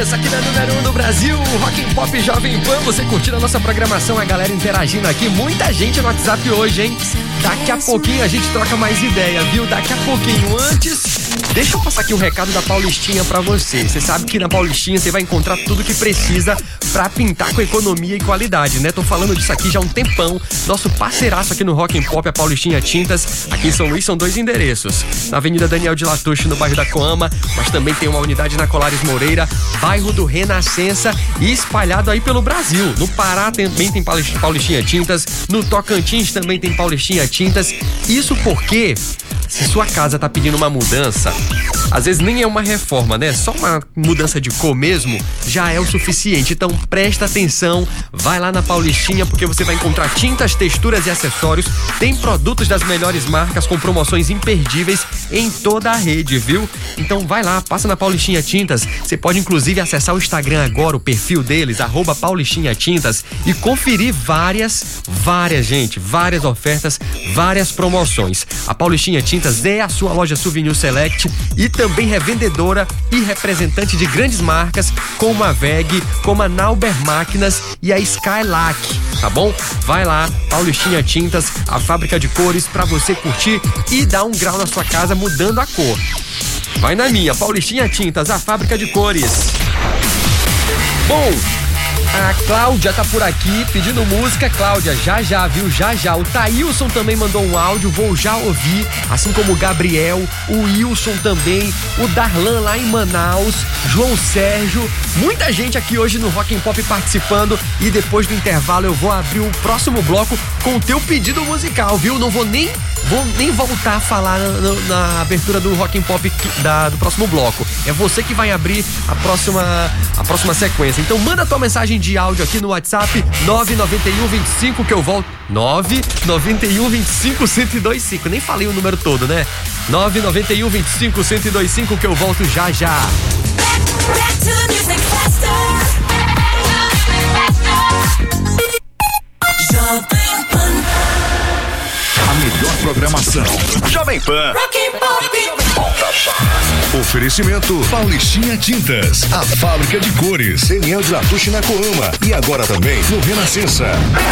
Sucesso aqui na número 1 do Brasil, Rock and Pop Jovem Pan. Você curtindo a nossa programação, a galera interagindo aqui. Muita gente no WhatsApp hoje, hein? Daqui a pouquinho a gente troca mais ideia, viu? Daqui a pouquinho. Antes, deixa eu passar aqui um recado da Paulistinha pra você. Você sabe que na Paulistinha você vai encontrar tudo que precisa pra pintar com economia e qualidade, né? Tô falando disso aqui já há um tempão. Nosso parceiraço aqui no Rock and Pop, a Paulistinha Tintas. Aqui em São Luís são 2 endereços. Na Avenida Daniel de Latouche, no bairro da Coama, mas também tem uma unidade na Colares Moreira, bairro do Renascença, e espalhado aí pelo Brasil. No Pará também tem Paulistinha Tintas, no Tocantins também tem Paulistinha Tintas. Isso porque, se sua casa tá pedindo uma mudança, às vezes nem é uma reforma, né? Só uma mudança de cor mesmo já é o suficiente. Então presta atenção, vai lá na Paulistinha, porque você vai encontrar tintas, texturas e acessórios. Tem produtos das melhores marcas com promoções imperdíveis em toda a rede, viu? Então vai lá, passa na Paulistinha Tintas. Você pode inclusive acessar o Instagram agora, o perfil deles, @Paulistinha Tintas, e conferir várias ofertas, várias promoções. A Paulistinha Tintas é a sua loja Souvenir Select e também revendedora e representante de grandes marcas como a VEG, como a Nauber Máquinas e a Skylac, tá bom? Vai lá, Paulistinha Tintas, a fábrica de cores pra você curtir e dar um grau na sua casa mudando a cor. Vai na minha, Paulistinha Tintas, a fábrica de cores. Bom, a Cláudia tá por aqui pedindo música. Cláudia, já, viu? Já. O Thailson também mandou um áudio, vou já ouvir. Assim como o Gabriel, o Wilson também, o Darlan lá em Manaus, João Sérgio. Muita gente aqui hoje no Rock and Pop participando. E depois do intervalo eu vou abrir o próximo bloco com o teu pedido musical, viu? Não vou nem voltar a falar na abertura do Rock and Pop do próximo bloco. É você que vai abrir a próxima sequência. Então manda tua mensagem de áudio aqui no WhatsApp 99125 que eu volto. 99125-1025. Nem falei o número todo, né? 99125-1025 que eu volto já. A melhor programação. Jovem Pan. Oferecimento Paulistinha Tintas, a fábrica de cores. Daniel de Latouche na Coama e agora também no Renascença.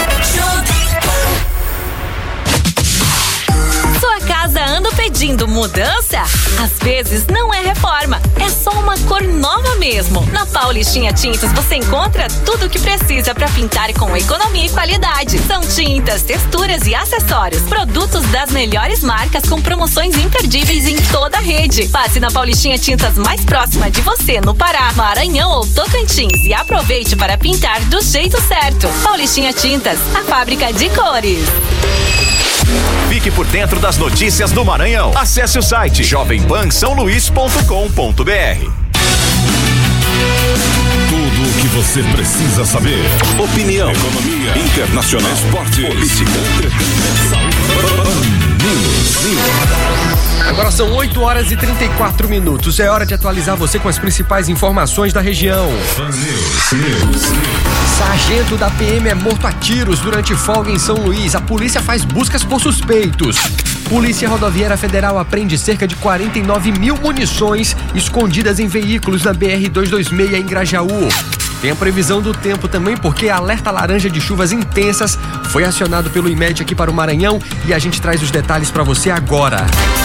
Sua casa anda pedindo mudança? Às vezes não é reforma, é só uma cor nova mesmo. Na Paulistinha Tintas você encontra tudo o que precisa para pintar com economia e qualidade. São tintas, texturas e acessórios. Produtos das melhores marcas com promoções imperdíveis em toda a rede. Passe na Paulistinha Tintas mais próxima de você no Pará, Maranhão ou Tocantins e aproveite para pintar do jeito certo. Paulistinha Tintas, a fábrica de cores. Fique por dentro das notícias do Maranhão. Acesse o site jovempansaoluís.com.br. Tudo o que você precisa saber. Opinião, economia, internacional, esporte, política, entretenimento, saúde. Agora são 8h34. É hora de atualizar você com as principais informações da região. Sargento da PM é morto a tiros durante folga em São Luís. A polícia faz buscas por suspeitos. Polícia Rodoviária Federal apreende cerca de 49 mil munições escondidas em veículos na BR-226 em Grajaú. Tem a previsão do tempo também, porque alerta laranja de chuvas intensas foi acionado pelo IMET aqui para o Maranhão e a gente traz os detalhes para você agora.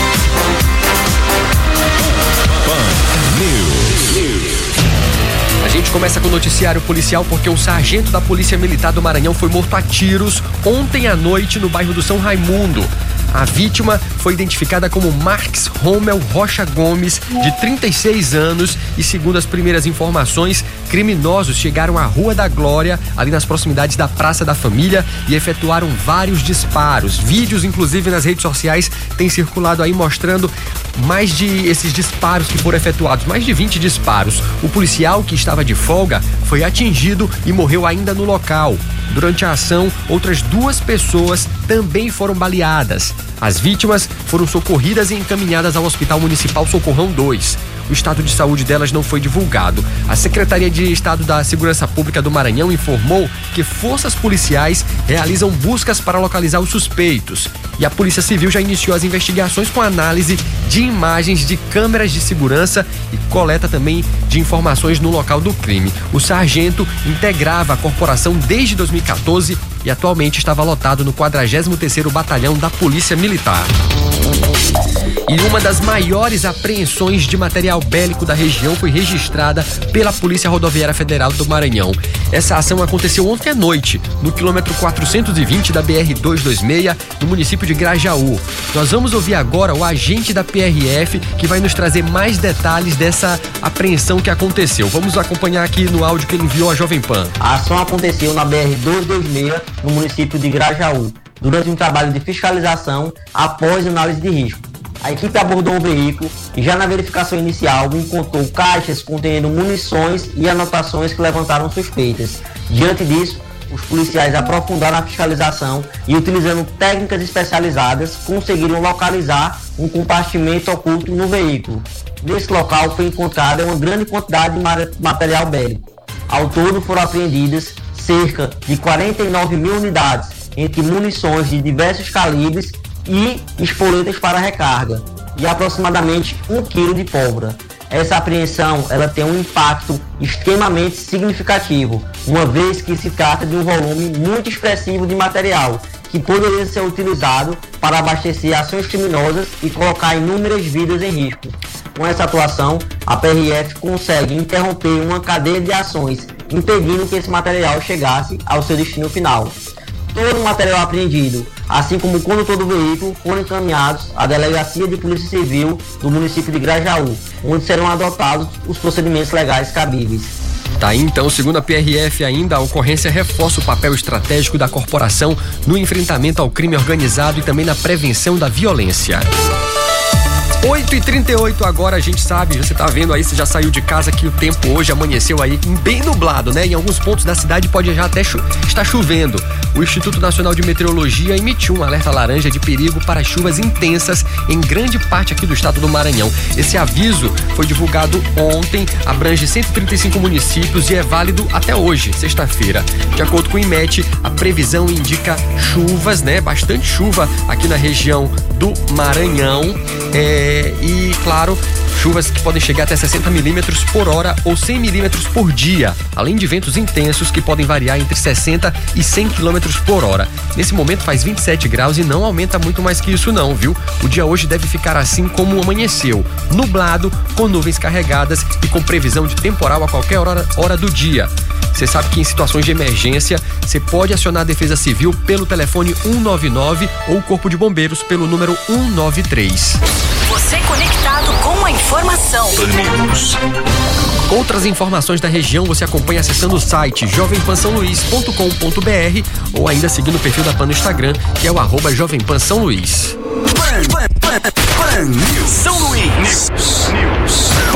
A gente começa com o noticiário policial porque o sargento da Polícia Militar do Maranhão foi morto a tiros ontem à noite no bairro do São Raimundo. A vítima foi identificada como Marques Rommel Rocha Gomes, de 36 anos, e segundo as primeiras informações, criminosos chegaram à Rua da Glória, ali nas proximidades da Praça da Família, e efetuaram vários disparos. Vídeos, inclusive, nas redes sociais têm circulado aí mostrando mais de esses disparos que foram efetuados, mais de 20 disparos. O policial, que estava de folga, foi atingido e morreu ainda no local. Durante a ação, outras 2 pessoas também foram baleadas. As vítimas foram socorridas e encaminhadas ao Hospital Municipal Socorrão 2. o estado de saúde delas não foi divulgado. A Secretaria de Estado da Segurança Pública do Maranhão informou que forças policiais realizam buscas para localizar os suspeitos. E a Polícia Civil já iniciou as investigações com análise de imagens de câmeras de segurança e coleta também de informações no local do crime. O sargento integrava a corporação desde 2014 e atualmente estava lotado no 43º Batalhão da Polícia Militar. E uma das maiores apreensões de material bélico da região foi registrada pela Polícia Rodoviária Federal do Maranhão. Essa ação aconteceu ontem à noite, no quilômetro 420 da BR-226, no município de Grajaú. Nós vamos ouvir agora o agente da PRF, que vai nos trazer mais detalhes dessa apreensão que aconteceu. Vamos acompanhar aqui no áudio que ele enviou à Jovem Pan. A ação aconteceu na BR-226, no município de Grajaú, durante um trabalho de fiscalização após análise de risco. A equipe abordou um veículo e já na verificação inicial encontrou caixas contendo munições e anotações que levantaram suspeitas. Diante disso, os policiais aprofundaram a fiscalização e, utilizando técnicas especializadas, conseguiram localizar um compartimento oculto no veículo. Nesse local foi encontrada uma grande quantidade de material bélico. Ao todo foram apreendidas cerca de 49 mil unidades, entre munições de diversos calibres e espoletas para recarga, e aproximadamente 1 quilo de pólvora. Essa apreensão ela tem um impacto extremamente significativo, uma vez que se trata de um volume muito expressivo de material, que poderia ser utilizado para abastecer ações criminosas e colocar inúmeras vidas em risco. Com essa atuação, a PRF consegue interromper uma cadeia de ações, impedindo que esse material chegasse ao seu destino final. Todo o material apreendido, assim como o condutor do veículo, foram encaminhados à Delegacia de Polícia Civil do município de Grajaú, onde serão adotados os procedimentos legais cabíveis. Tá aí, então, segundo a PRF ainda, a ocorrência reforça o papel estratégico da corporação no enfrentamento ao crime organizado e também na prevenção da violência. 8h38 agora, a gente sabe, você tá vendo aí, você já saiu de casa, que o tempo hoje amanheceu aí bem nublado, né? Em alguns pontos da cidade pode já até estar chovendo. O Instituto Nacional de Meteorologia emitiu um alerta laranja de perigo para chuvas intensas em grande parte aqui do estado do Maranhão. Esse aviso foi divulgado ontem, abrange 135 municípios e é válido até hoje, sexta-feira. De acordo com o IMET, a previsão indica chuvas, né? Bastante chuva aqui na região do Maranhão. E, claro, chuvas que podem chegar até 60 milímetros por hora ou 100 milímetros por dia, além de ventos intensos que podem variar entre 60 e 100 quilômetros por hora. Nesse momento faz 27 graus e não aumenta muito mais que isso não, viu? O dia hoje deve ficar assim como amanheceu, nublado, com nuvens carregadas e com previsão de temporal a qualquer hora do dia. Você sabe que em situações de emergência, você pode acionar a Defesa Civil pelo telefone 199 ou o Corpo de Bombeiros pelo número 193. Você conectado com a informação. Outras informações da região você acompanha acessando o site jovempansaoluís.com.br ou ainda seguindo o perfil da PAN no Instagram, que é o @jovempansaoluís. Pan News. São Luís.